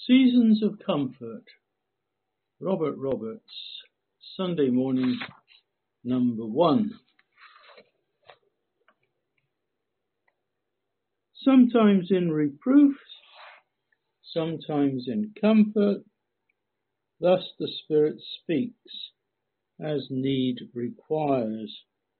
Seasons of Comfort, Robert Roberts, Sunday morning, number 1. Sometimes in reproof, sometimes in comfort, thus the Spirit speaks, as need requires.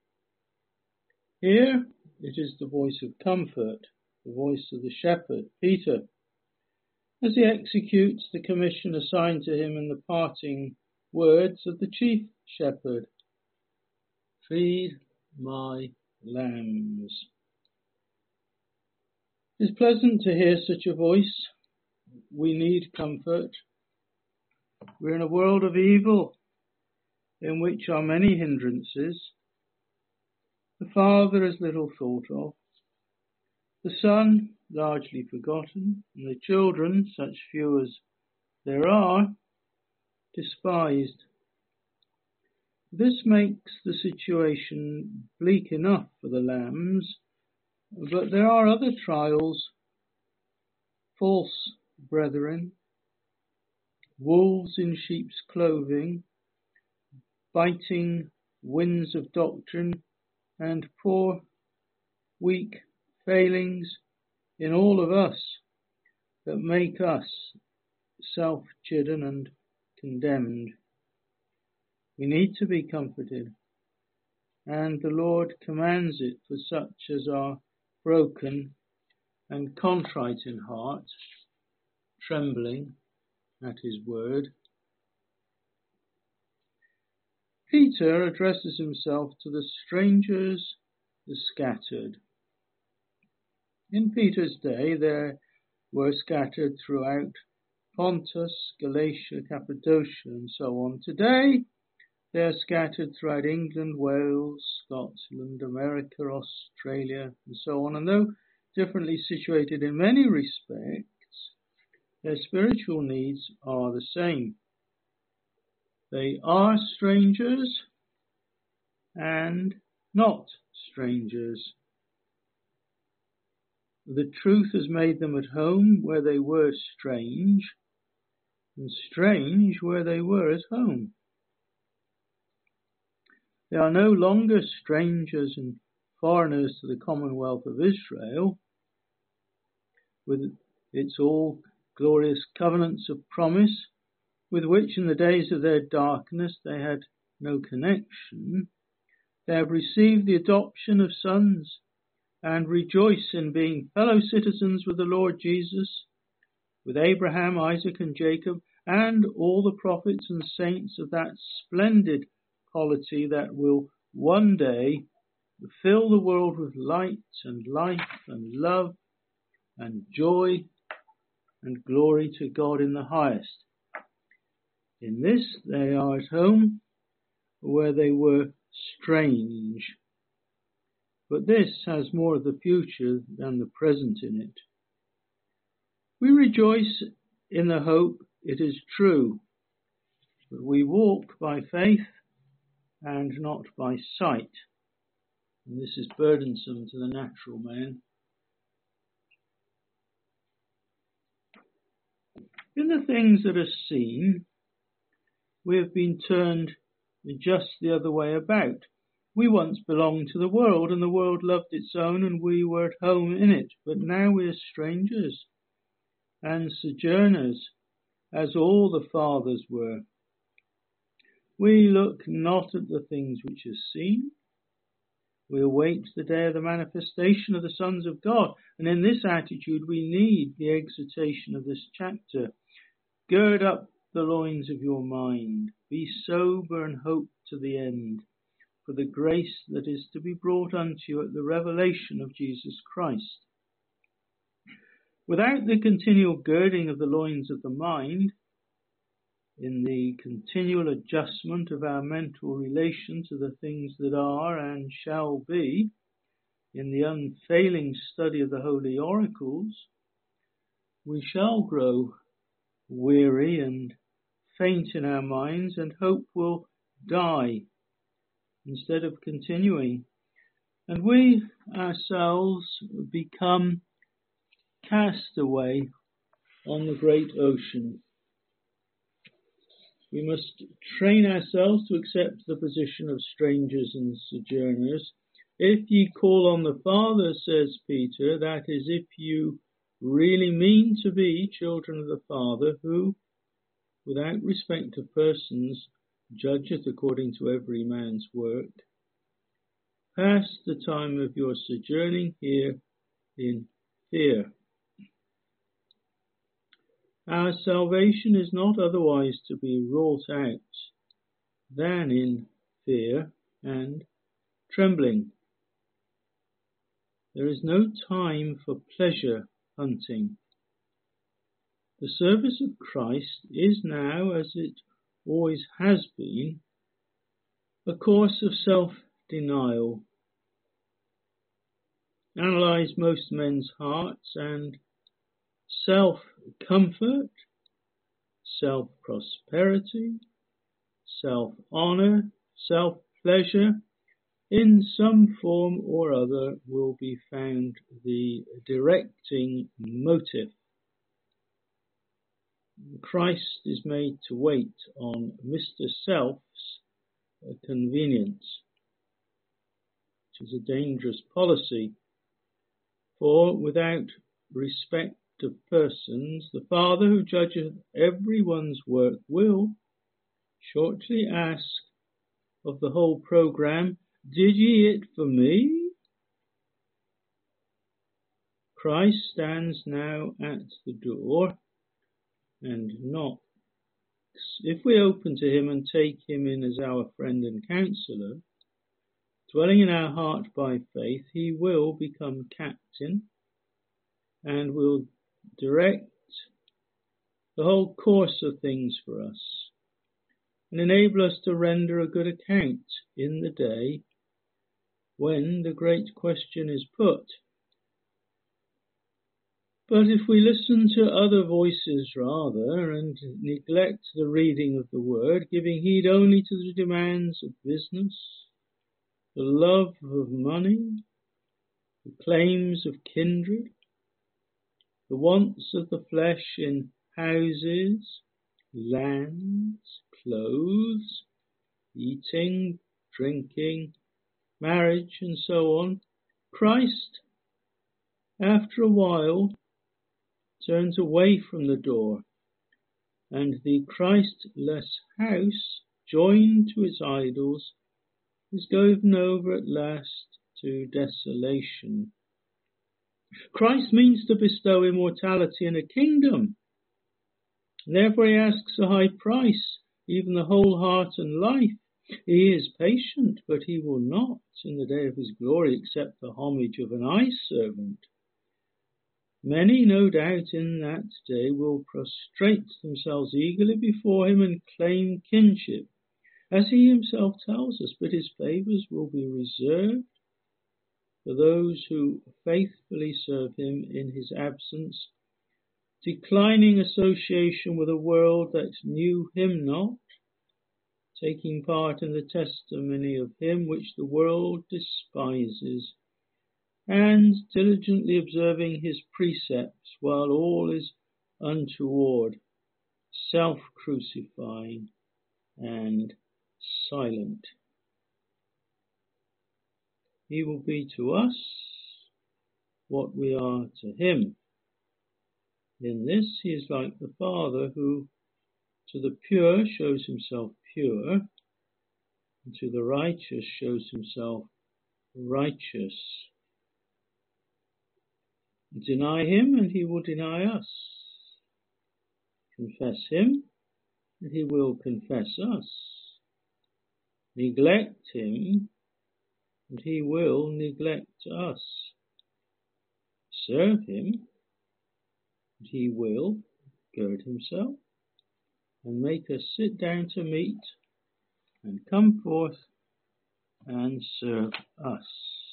Here it is the voice of comfort, the voice of the shepherd, Peter, as he executes the commission assigned to him in the parting words of the chief shepherd. Feed my lambs. It is pleasant to hear such a voice. We need comfort. We're in a world of evil in which are many hindrances. The Father is little thought of, the Son largely forgotten, and the children, such few as there are, despised. This makes the situation bleak enough for the lambs, but there are other trials: false brethren, wolves in sheep's clothing, biting winds of doctrine, and poor, weak failings in all of us that make us self-chidden and condemned. We need to be comforted, and the Lord commands it for such as are broken and contrite in heart, trembling at his word. Peter addresses himself to the strangers, the scattered. In Peter's day there were scattered throughout Pontus, Galatia, Cappadocia, and so on. Today they are scattered throughout England, Wales, Scotland, America, Australia, and so on. And though differently situated in many respects, their spiritual needs are the same. They are strangers and not strangers. The truth has made them at home where they were strange, and strange where they were at home. They are no longer strangers and foreigners to the Commonwealth of Israel, with its all glorious covenants of promise, with which in the days of their darkness they had no connection. They have received the adoption of sons, and rejoice in being fellow citizens with the Lord Jesus, with Abraham, Isaac, and Jacob, and all the prophets and saints of that splendid polity that will one day fill the world with light and life and love and joy and glory to God in the highest. In this they are at home where they were strange. But this has more of the future than the present in it. We rejoice in the hope, it is true, but we walk by faith and not by sight. And this is burdensome to the natural man. In the things that are seen, we have been turned just the other way about. We once belonged to the world, and the world loved its own, and we were at home in it. But now we are strangers and sojourners, as all the fathers were. We look not at the things which are seen. We await the day of the manifestation of the sons of God. And in this attitude we need the exhortation of this chapter. Gird up the loins of your mind. Be sober and hope to the end, for the grace that is to be brought unto you at the revelation of Jesus Christ. Without the continual girding of the loins of the mind, in the continual adjustment of our mental relation to the things that are and shall be, in the unfailing study of the holy oracles, we shall grow weary and faint in our minds, and hope will die instead of continuing, and we ourselves become cast away on the great ocean. We must train ourselves to accept the position of strangers and sojourners. If ye call on the Father, says Peter, that is, if you really mean to be children of the Father, who, without respect of persons, judgeth according to every man's work, pass the time of your sojourning here in fear. Our salvation is not otherwise to be wrought out than in fear and trembling. There is no time for pleasure hunting. The service of Christ is now, as it always has been, a course of self-denial. Analyze most men's hearts, and self-comfort, self-prosperity, self-honour, self-pleasure, in some form or other will be found the directing motive. Christ is made to wait on Mr. Self's convenience, which is a dangerous policy, for without respect of persons, the Father who judgeth everyone's work will shortly ask of the whole programme, did ye it for me? Christ stands now at the door and knocks. If we open to him and take him in as our friend and counsellor, dwelling in our heart by faith, he will become captain and will direct the whole course of things for us and enable us to render a good account in the day when the great question is put. But if we listen to other voices rather and neglect the reading of the word, giving heed only to the demands of business, the love of money, the claims of kindred, the wants of the flesh in houses, lands, clothes, eating, drinking, marriage, and so on, Christ, after a while, turns away from the door, and the Christless house, joined to its idols, is given over at last to desolation. Christ means to bestow immortality and a kingdom. Therefore he asks a high price, even the whole heart and life. He is patient, but he will not, in the day of his glory, accept the homage of an eye-servant. Many, no doubt, in that day will prostrate themselves eagerly before him and claim kinship, as he himself tells us, but his favours will be reserved for those who faithfully serve him in his absence, declining association with a world that knew him not, taking part in the testimony of him which the world despises, and diligently observing his precepts while all is untoward, self-crucifying and silent. He will be to us what we are to him. In this he is like the Father who to the pure shows himself pure, and to the righteous shows himself righteous. Deny him, and he will deny us. Confess him, and he will confess us. Neglect him, and he will neglect us. Serve him, and he will gird himself and make us sit down to meat and come forth and serve us.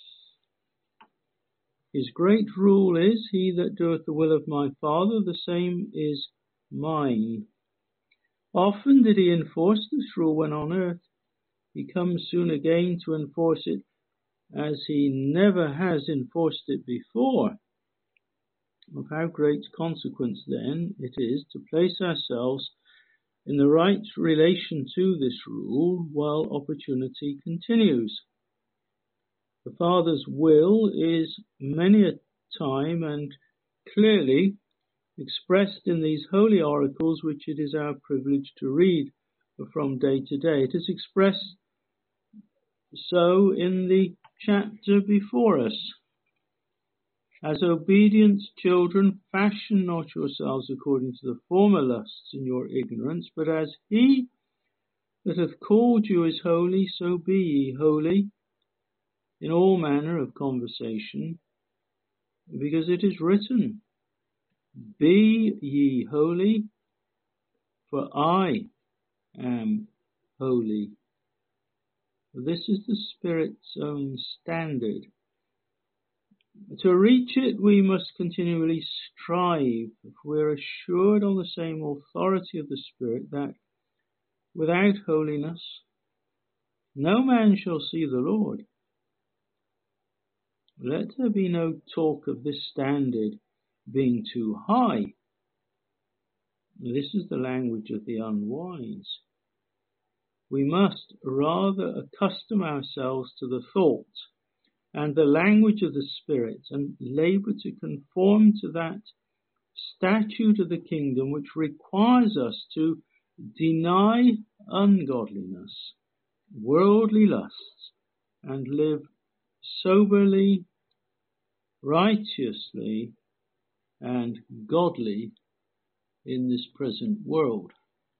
His great rule is, he that doeth the will of my Father, the same is mine. Often did he enforce this rule when on earth. He comes soon again to enforce it, as he never has enforced it before. Of how great consequence, then, it is to place ourselves in the right relation to this rule while opportunity continues. The Father's will is many a time and clearly expressed in these holy oracles which it is our privilege to read from day to day. It is expressed so in the chapter before us. As obedient children, fashion not yourselves according to the former lusts in your ignorance, but as he that hath called you is holy, so be ye holy in all manner of conversation, because it is written, Be ye holy, for I am holy. This is the Spirit's own standard. To reach it, we must continually strive, if we're assured on the same authority of the Spirit that without holiness no man shall see the Lord. Let there be no talk of this standard being too high. This is the language of the unwise. We must rather accustom ourselves to the thought and the language of the Spirit, and labour to conform to that statute of the kingdom which requires us to deny ungodliness, worldly lusts, and live soberly, righteously, and godly in this present world.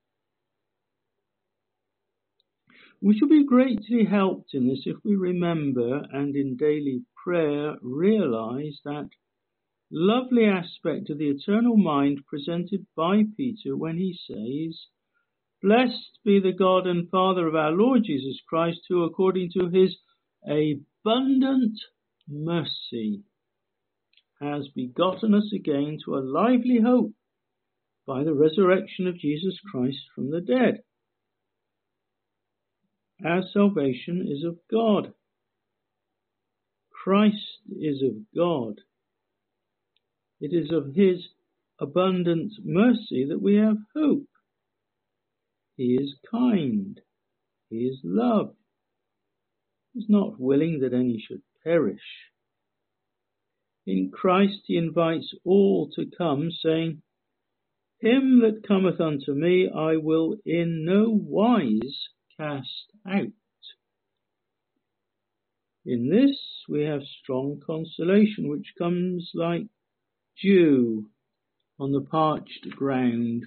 We shall be greatly helped in this if we remember and in daily prayer realize that lovely aspect of the eternal mind presented by Peter when he says, Blessed be the God and Father of our Lord Jesus Christ, who according to his abundant mercy has begotten us again to a lively hope by the resurrection of Jesus Christ from the dead. Our salvation is of God. Christ is of God. It is of his abundant mercy that we have hope. He is kind. He is love. He is not willing that any should perish. In Christ he invites all to come, saying, Him that cometh unto me I will in no wise cast out. In this we have strong consolation, which comes like dew on the parched ground.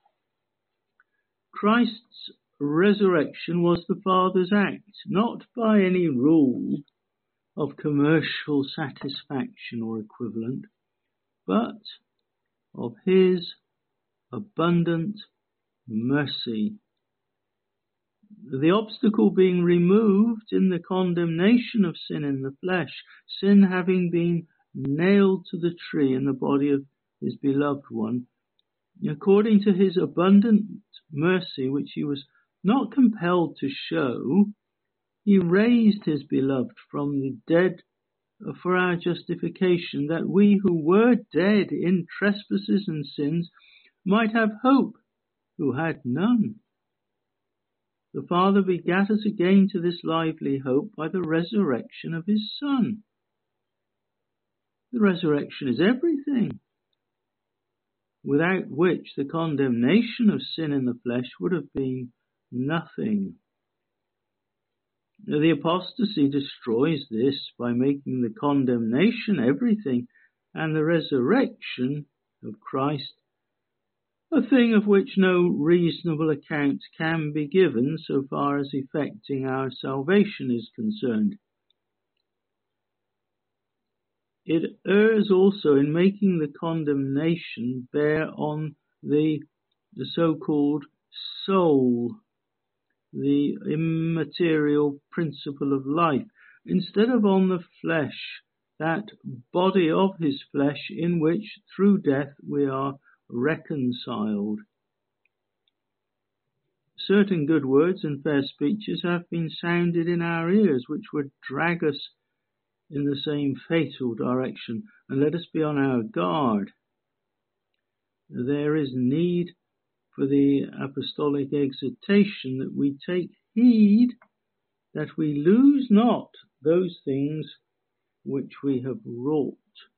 Christ's resurrection was the Father's act, not by any rule of commercial satisfaction or equivalent, but of his abundant mercy. The obstacle being removed in the condemnation of sin in the flesh, sin having been nailed to the tree in the body of his beloved one, according to his abundant mercy, which he was not compelled to show, he raised his beloved from the dead for our justification, that we who were dead in trespasses and sins might have hope who had none. The Father begat us again to this lively hope by the resurrection of his Son. The resurrection is everything, without which the condemnation of sin in the flesh would have been nothing. The apostasy destroys this by making the condemnation everything, and the resurrection of Christ a thing of which no reasonable account can be given so far as effecting our salvation is concerned. It errs also in making the condemnation bear on the so-called soul, the immaterial principle of life, instead of on the flesh, that body of his flesh in which through death we are reconciled. Certain good words and fair speeches have been sounded in our ears which would drag us in the same fatal direction, and let us be on our guard. There is need for the apostolic exhortation that we take heed that we lose not those things which we have wrought.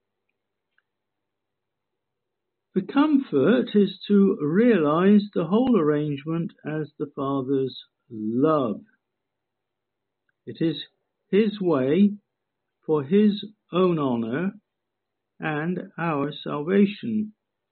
The comfort is to realize the whole arrangement as the Father's love. It is His way for His own honour and our salvation.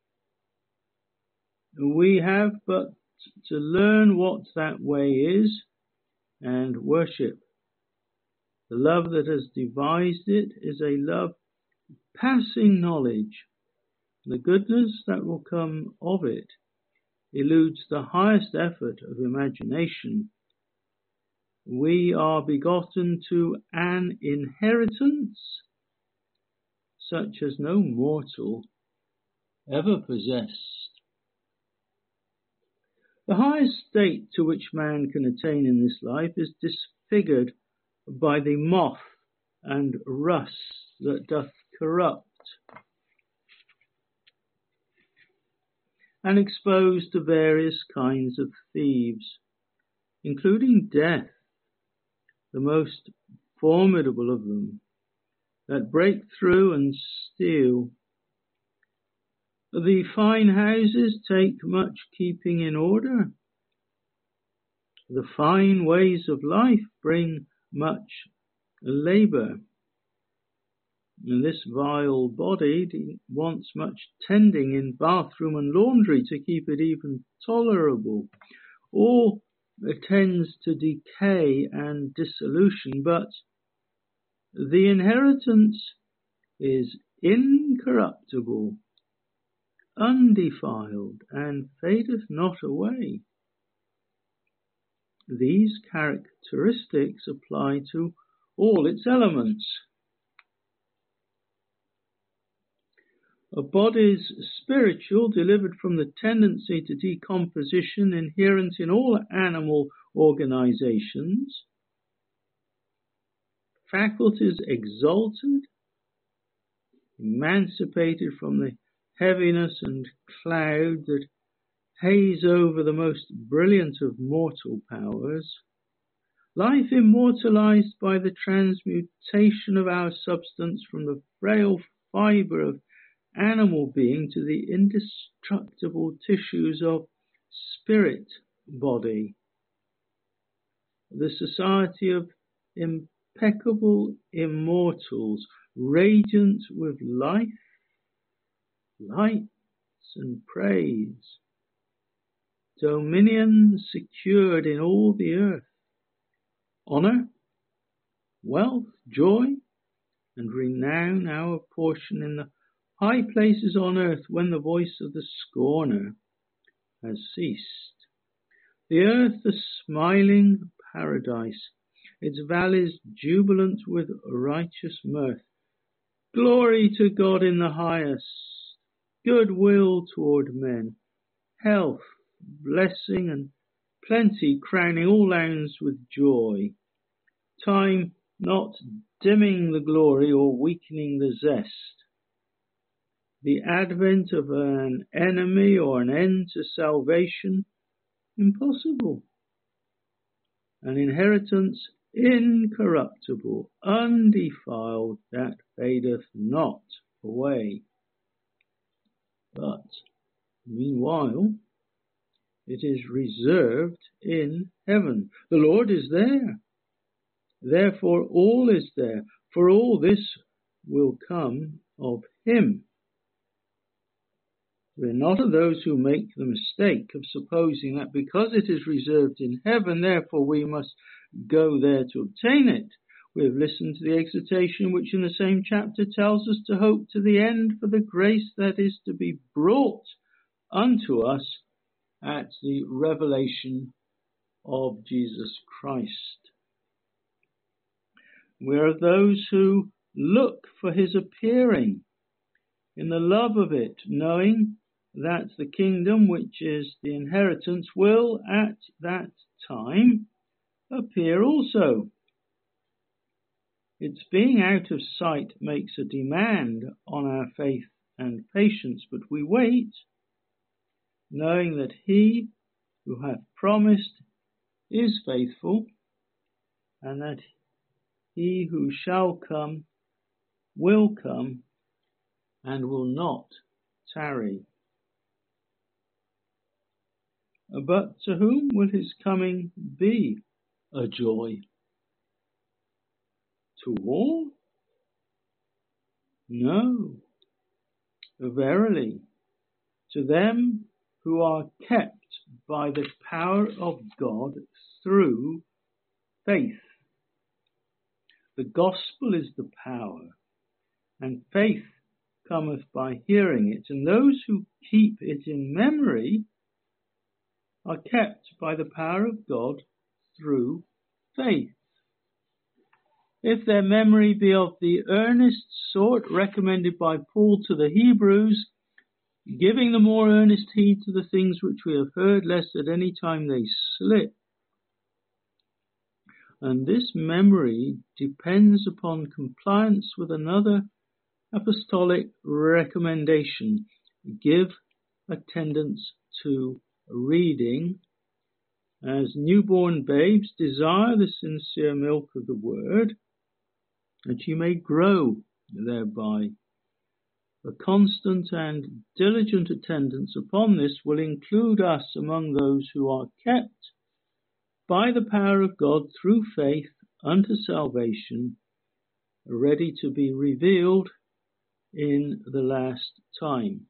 We have but to learn what that way is and worship. The love that has devised it is a love passing knowledge. The goodness that will come of it eludes the highest effort of imagination. We are begotten to an inheritance such as no mortal ever possessed. The highest state to which man can attain in this life is disfigured by the moth and rust that doth corrupt, and exposed to various kinds of thieves, including death, the most formidable of them, that break through and steal. The fine houses take much keeping in order. The fine ways of life bring much labour. And this vile body wants much tending in bathroom and laundry to keep it even tolerable, or it tends to decay and dissolution, but the inheritance is incorruptible, undefiled, and fadeth not away. These characteristics apply to all its elements. A body's spiritual, delivered from the tendency to decomposition inherent in all animal organizations, faculties exalted, emancipated from the heaviness and cloud that haze over the most brilliant of mortal powers, life immortalized by the transmutation of our substance from the frail fibre of animal being to the indestructible tissues of spirit body, the society of impeccable immortals, radiant with life, lights and praise, dominion secured in all the earth, honour, wealth, joy, and renown our portion in the high places on earth when the voice of the scorner has ceased. The earth a smiling paradise, its valleys jubilant with righteous mirth. Glory to God in the highest, goodwill toward men, health, blessing, and plenty crowning all lands with joy. Time not dimming the glory or weakening the zest. The advent of an enemy or an end to salvation, impossible. An inheritance incorruptible, undefiled, that fadeth not away. But, meanwhile, it is reserved in heaven. The Lord is there. Therefore all is there, for all this will come of Him. We are not of those who make the mistake of supposing that because it is reserved in heaven, therefore we must go there to obtain it. We have listened to the exhortation which in the same chapter tells us to hope to the end for the grace that is to be brought unto us at the revelation of Jesus Christ. We are of those who look for His appearing in the love of it, knowing that the kingdom, which is the inheritance, will at that time appear also. Its being out of sight makes a demand on our faith and patience, but we wait, knowing that he who hath promised is faithful, and that he who shall come will come and will not tarry. But to whom will his coming be a joy? To all? No, verily, to them who are kept by the power of God through faith. The gospel is the power, and faith cometh by hearing it, and those who keep it in memory are kept by the power of God through faith. If their memory be of the earnest sort recommended by Paul to the Hebrews, giving the more earnest heed to the things which we have heard, lest at any time they slip. And this memory depends upon compliance with another apostolic recommendation: give attendance to reading, as newborn babes desire the sincere milk of the word, that you may grow thereby. A constant and diligent attendance upon this will include us among those who are kept by the power of God through faith unto salvation, ready to be revealed in the last time.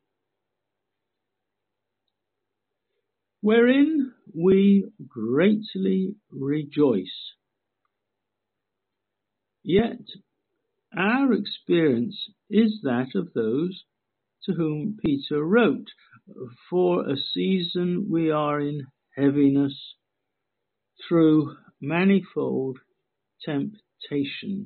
Wherein we greatly rejoice. Yet our experience is that of those to whom Peter wrote, for a season we are in heaviness through manifold temptation.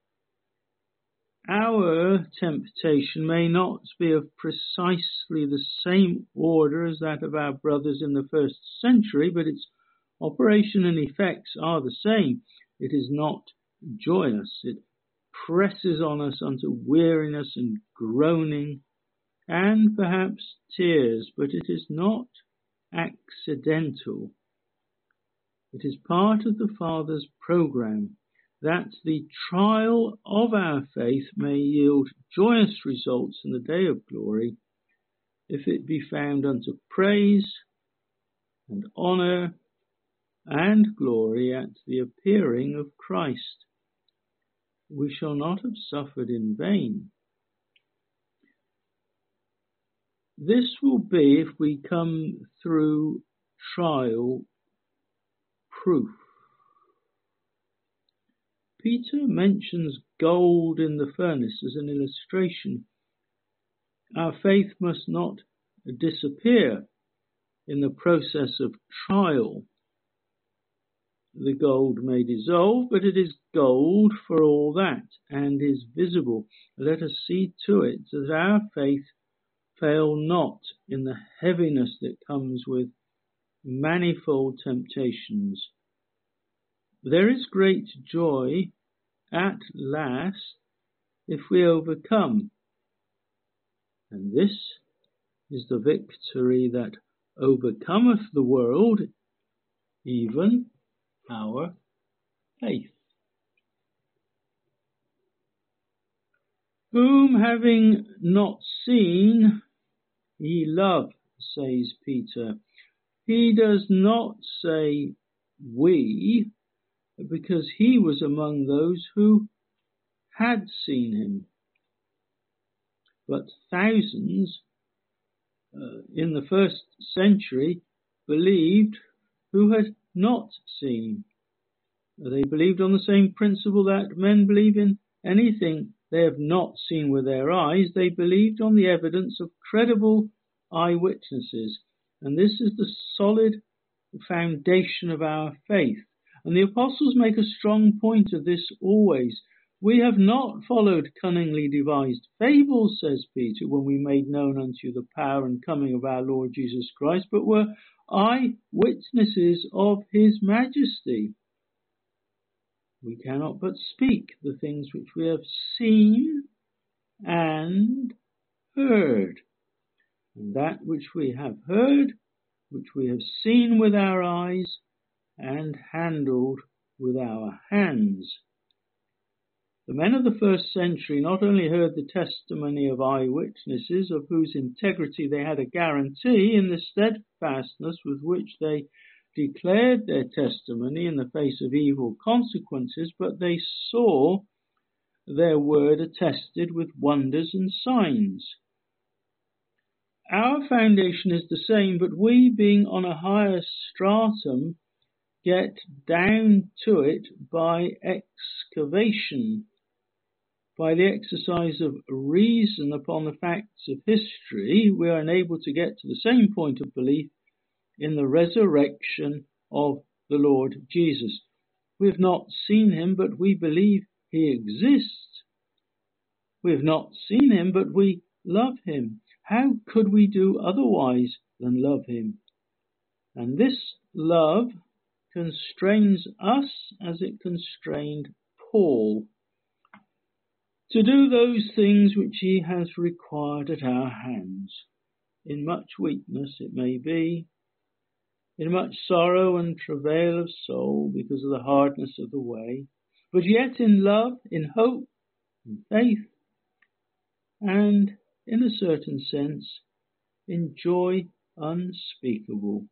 Our temptation may not be of precisely the same order as that of our brothers in the first century, but its operation and effects are the same. It is not joyous. It presses on us unto weariness and groaning and perhaps tears, but it is not accidental. It is part of the Father's program that the trial of our faith may yield joyous results in the day of glory, if it be found unto praise and honour and glory at the appearing of Christ. We shall not have suffered in vain. This will be if we come through trial proof. Peter mentions gold in the furnace as an illustration. Our faith must not disappear in the process of trial. The gold may dissolve, but it is gold for all that, and is visible. Let us see to it that our faith fail not in the heaviness that comes with manifold temptations. There is great joy at last if we overcome, and this is the victory that overcometh the world, even our faith. Whom having not seen ye love, says Peter. He does not say we, because he was among those who had seen him. But thousands in the first century believed who had not seen. They believed on the same principle that men believe in anything they have not seen with their eyes. They believed on the evidence of credible eyewitnesses, and this is the solid foundation of our faith. And the apostles make a strong point of this always. We have not followed cunningly devised fables, says Peter, when we made known unto you the power and coming of our Lord Jesus Christ, but were eyewitnesses of his majesty. We cannot but speak the things which we have seen and heard. And that which we have heard, which we have seen with our eyes and handled with our hands. The men of the first century not only heard the testimony of eyewitnesses, of whose integrity they had a guarantee in the steadfastness with which they declared their testimony in the face of evil consequences, but they saw their word attested with wonders and signs. Our foundation is the same, but we, being on a higher stratum, get down to it by excavation, by the exercise of reason upon the facts of history. We are enabled to get to the same point of belief in the resurrection of the Lord Jesus. We have not seen him, but we believe he exists. We have not seen him, but we love him. How could we do otherwise than love him? And this love constrains us as it constrained Paul to do those things which he has required at our hands. In much weakness, it may be, in much sorrow and travail of soul because of the hardness of the way, but yet in love, in hope, in faith, and in a certain sense, in joy unspeakable.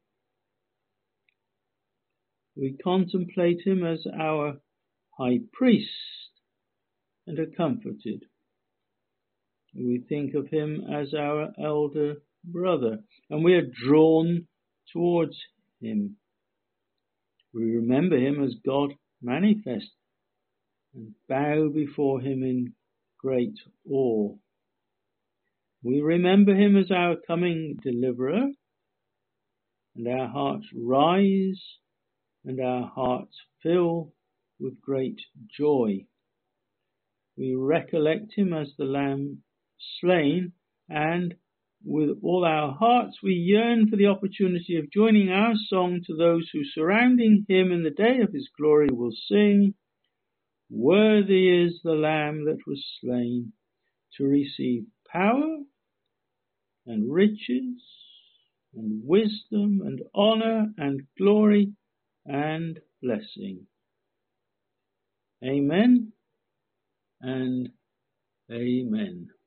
We contemplate him as our high priest and are comforted. We think of him as our elder brother, and we are drawn towards him. We remember him as God manifest and bow before him in great awe. We remember him as our coming deliverer, and our hearts rise and our hearts fill with great joy. We recollect him as the Lamb slain, and with all our hearts we yearn for the opportunity of joining our song to those who, surrounding him in the day of his glory, will sing, "Worthy is the Lamb that was slain to receive power and riches and wisdom and honor and glory and blessing." Amen and amen.